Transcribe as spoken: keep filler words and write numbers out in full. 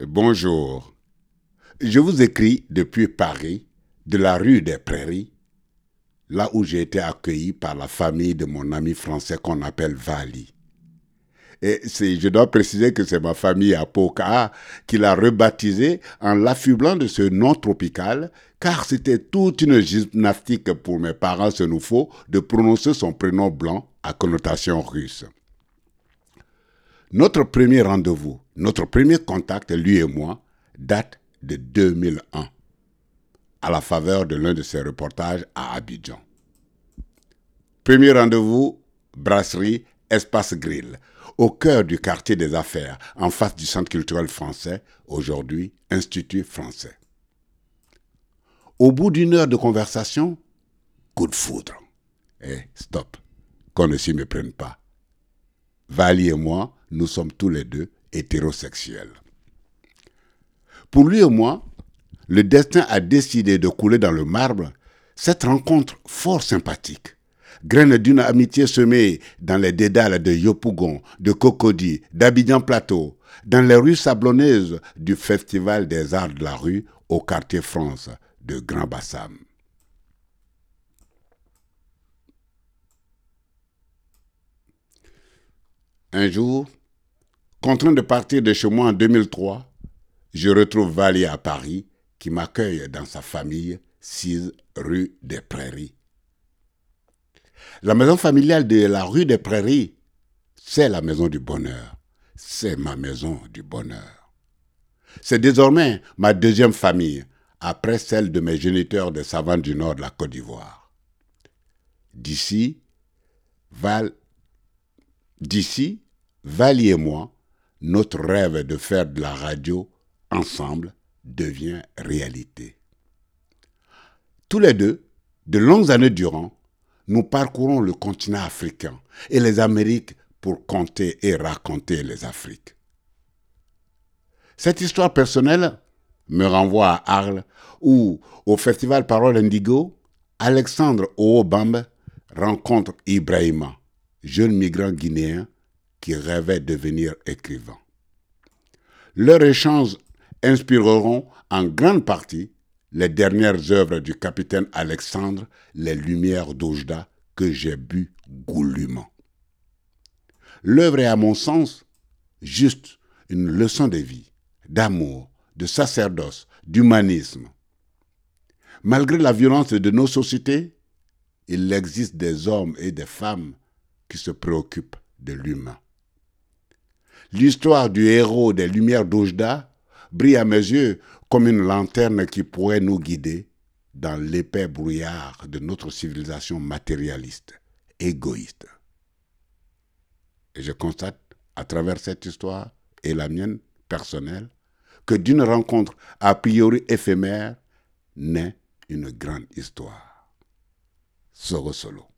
Bonjour. Je vous écris depuis Paris, de la rue des Prairies, là où j'ai été accueilli par la famille de mon ami français qu'on appelle Vali. Et c'est, je dois préciser que c'est ma famille à Poka qui l'a rebaptisé en l'affublant de ce nom tropical, car c'était toute une gymnastique pour mes parents ce nous faut de prononcer son prénom blanc à connotation russe. Notre premier rendez-vous, notre premier contact, lui et moi, date de deux mille un, à la faveur de l'un de ses reportages à Abidjan. Premier rendez-vous, brasserie Espace Grill, au cœur du quartier des affaires, en face du Centre culturel français, aujourd'hui Institut français. Au bout d'une heure de conversation, coup de foudre. Eh, stop, qu'on ne s'y méprenne pas. Vali et moi, nous sommes tous les deux hétérosexuels. Pour lui et moi, le destin a décidé de couler dans le marbre cette rencontre fort sympathique, graine d'une amitié semée dans les dédales de Yopougon, de Cocody, d'Abidjan Plateau, dans les rues sablonneuses du Festival des Arts de la Rue au quartier France de Grand Bassam. Un jour, contraint de partir de chez moi en deux mille trois, je retrouve Vali à Paris qui m'accueille dans sa famille, six rue des Prairies. La maison familiale de la rue des Prairies, c'est la maison du bonheur. C'est ma maison du bonheur. C'est désormais ma deuxième famille, après celle de mes géniteurs des savanes du nord de la Côte d'Ivoire. D'ici, Val... D'ici, Vali et moi, notre rêve de faire de la radio ensemble devient réalité. Tous les deux, de longues années durant, nous parcourons le continent africain et les Amériques pour compter et raconter les Afriques. Cette histoire personnelle me renvoie à Arles où, au festival Parole Indigo, Alexandre Oobambe rencontre Ibrahima, jeune migrant guinéen qui rêvait de devenir écrivain. Leurs échanges inspireront en grande partie les dernières œuvres du capitaine Alexandre, Les Lumières d'Oujda, que j'ai bu goulûment. L'œuvre est à mon sens juste une leçon de vie, d'amour, de sacerdoce, d'humanisme. Malgré la violence de nos sociétés, il existe des hommes et des femmes qui se préoccupent de l'humain. L'histoire du héros des Lumières d'Oujda brille à mes yeux comme une lanterne qui pourrait nous guider dans l'épais brouillard de notre civilisation matérialiste, égoïste. Et je constate, à travers cette histoire et la mienne personnelle, que d'une rencontre a priori éphémère naît une grande histoire. Soro Solo.